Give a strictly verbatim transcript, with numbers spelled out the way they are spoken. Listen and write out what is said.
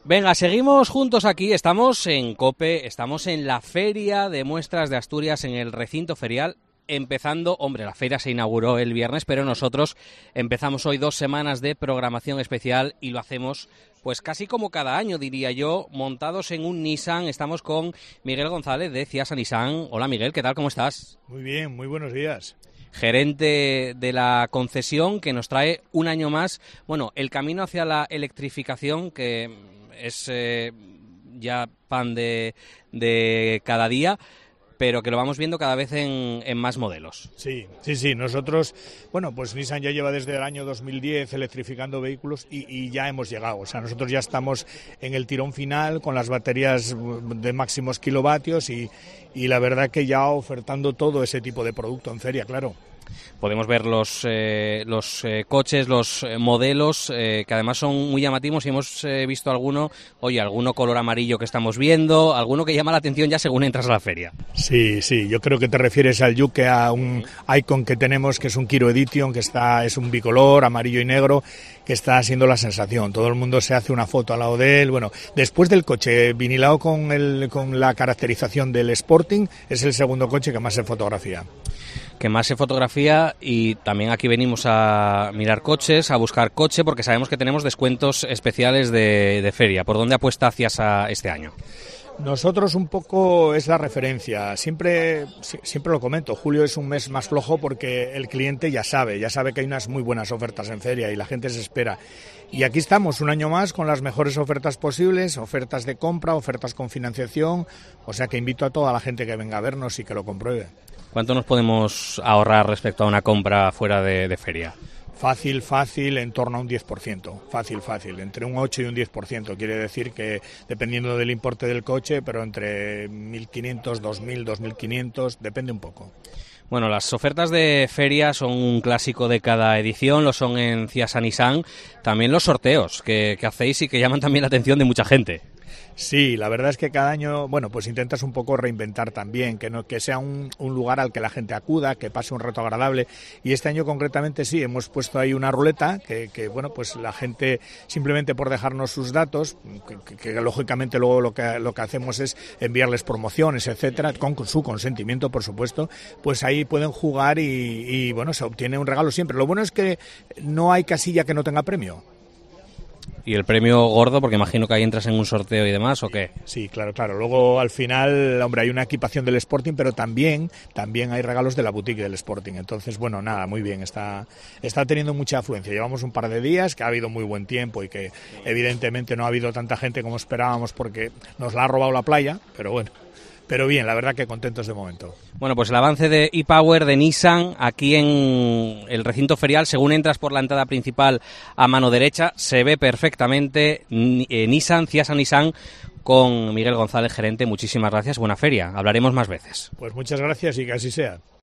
Venga, seguimos juntos aquí, estamos en COPE, estamos en la Feria de Muestras de Asturias en el recinto ferial, empezando, hombre, la feria se inauguró el viernes, pero nosotros empezamos hoy dos semanas de programación especial y lo hacemos pues casi como cada año, diría yo, montados en un Nissan. Estamos con Miguel González de Ciasa Nissan. Hola Miguel, ¿qué tal? ¿Cómo estás? Muy bien, muy buenos días. Gerente de la concesión que nos trae un año más, bueno, el camino hacia la electrificación que es eh, ya pan de, de cada día, pero que lo vamos viendo cada vez en, en más modelos. Sí, sí, sí. Nosotros, bueno, pues Nissan ya lleva desde el año dos mil diez electrificando vehículos y, y ya hemos llegado. O sea, nosotros ya estamos en el tirón final con las baterías de máximos kilovatios y, y la verdad que ya ofertando todo ese tipo de producto en feria, claro. Podemos ver los, eh, los eh, coches, los eh, modelos, eh, que además son muy llamativos y hemos eh, visto alguno, oye, alguno color amarillo que estamos viendo, alguno que llama la atención ya según entras a la feria. Sí, sí, yo creo que te refieres al Yuke, a un Icon que tenemos que es un Kiro Edition, que está es un bicolor, amarillo y negro, que está haciendo la sensación. Todo el mundo se hace una foto al lado de él. Bueno, después del coche vinilado con, el, con la caracterización del Sporting, es el segundo coche que más se fotografía. que más se fotografía y también aquí venimos a mirar coches, a buscar coche, porque sabemos que tenemos descuentos especiales de, de feria. ¿Por dónde apuesta Ciasa este año? Nosotros un poco es la referencia, siempre siempre lo comento, julio es un mes más flojo porque el cliente ya sabe, ya sabe que hay unas muy buenas ofertas en feria y la gente se espera. Y aquí estamos un año más con las mejores ofertas posibles, ofertas de compra, ofertas con financiación, o sea que invito a toda la gente que venga a vernos y que lo compruebe. ¿Cuánto nos podemos ahorrar respecto a una compra fuera de, de feria? Fácil, fácil, en torno a un diez por ciento. Fácil, fácil. Entre un ocho y un diez por ciento. Quiere decir que, dependiendo del importe del coche, pero entre mil quinientos, dos mil, dos mil quinientos, depende un poco. Bueno, las ofertas de feria son un clásico de cada edición, lo son en Ciasa Nissan. También los sorteos que, que hacéis y que llaman también la atención de mucha gente. Sí, la verdad es que cada año, bueno, pues intentas un poco reinventar también, que no que sea un, un lugar al que la gente acuda, que pase un rato agradable. Y este año concretamente sí, hemos puesto ahí una ruleta que, que bueno, pues la gente simplemente por dejarnos sus datos, que, que, que lógicamente luego lo que lo que hacemos es enviarles promociones, etcétera, con, con su consentimiento, por supuesto, pues ahí pueden jugar y, y bueno, se obtiene un regalo siempre. Lo bueno es que no hay casilla que no tenga premio. ¿Y el premio gordo? Porque imagino que ahí entras en un sorteo y demás, ¿o qué? Sí, claro, claro. Luego, al final, hombre, hay una equipación del Sporting, pero también también hay regalos de la boutique del Sporting. Entonces, bueno, nada, muy bien. Está, está teniendo mucha afluencia. Llevamos un par de días, que ha habido muy buen tiempo y que, evidentemente, no ha habido tanta gente como esperábamos porque nos la ha robado la playa, pero bueno. Pero bien, la verdad que contentos de momento. Bueno, pues el avance de e-Power de Nissan aquí en el recinto ferial, según entras por la entrada principal a mano derecha, se ve perfectamente. eh, Nissan, Ciasa Nissan, con Miguel González, gerente. Muchísimas gracias, buena feria. Hablaremos más veces. Pues muchas gracias y que así sea.